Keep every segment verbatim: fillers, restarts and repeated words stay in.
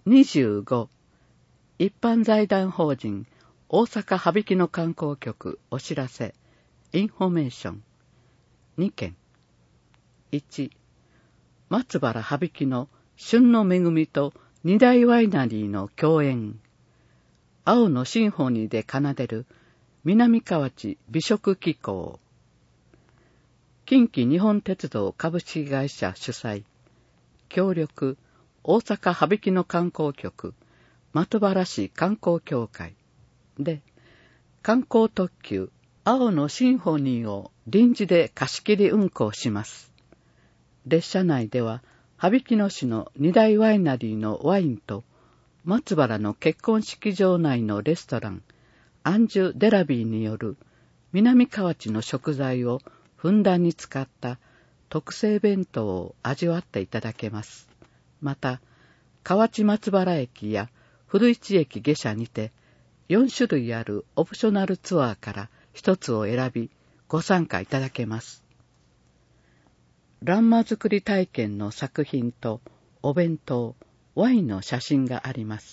にじゅうご、一般財団法人大阪羽曳野観光局お知らせインフォメーションにけん。いち、松原羽曳野旬の恵みと二大ワイナリーの共演。青のシンフォニーで奏でる南河内美食機構。近畿日本鉄道株式会社主催。協力大阪羽曳野観光局的原市観光協会で観光特急青のシンフォニーを臨時で貸し切り運行します。列車内では羽曳野市の二大ワイナリーのワインと松原の結婚式場内のレストランアンジュ・デラビーによる南河内の食材をふんだんに使った特製弁当を味わっていただけます。また、河内松原駅や古市駅下車にてよんしゅるいあるオプショナルツアーから一つを選びご参加いただけます。欄間作り体験の作品とお弁当、ワインの写真があります。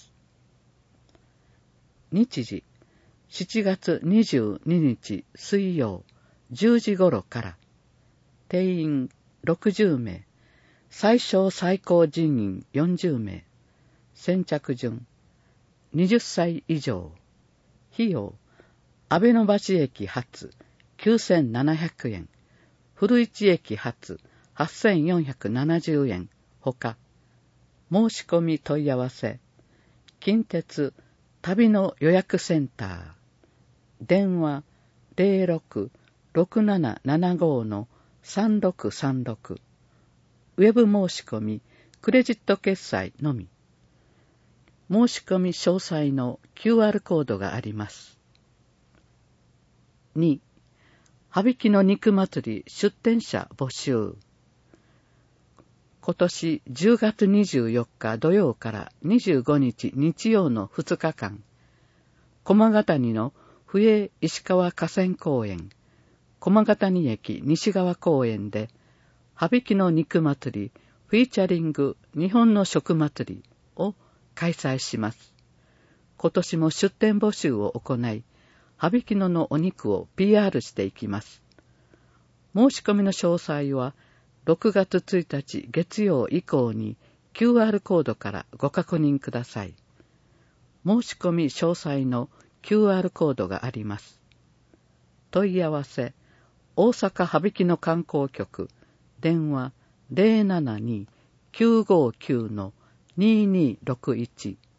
日時、しちがつにじゅうににち水曜じゅうじ頃から、定員ろくじゅうめい、最小最高人員よんじゅうめい、先着順、はたち以上、費用、阿部野橋駅発きゅうせんななひゃくえん、古市駅発はっせんよんひゃくななじゅうえんほか、申し込み問い合わせ、近鉄旅の予約センター、電話 ゼロろく ろくななななご のさんろくさんろく、ウェブ申し込み、クレジット決済のみ。申し込み詳細の キューアール コードがあります。に、羽曳野肉祭り出店者募集。今年じゅうがつにじゅうよっか土曜からにじゅうごにち日曜のふつかかん、駒ヶ谷の笛石川河川公園、駒ヶ谷駅西側公園で、羽曳野肉祭りフィーチャリング日本の食祭りを開催します。今年も出店募集を行い、羽曳野のお肉を ピーアール していきます。申し込みの詳細は、ろくがつついたち月曜以降に キューアール コードからご確認ください。申し込み詳細の キューアール コードがあります。問い合わせ、大阪羽曳野観光局、電話 ゼロななに きゅうごきゅう にーにーろくいち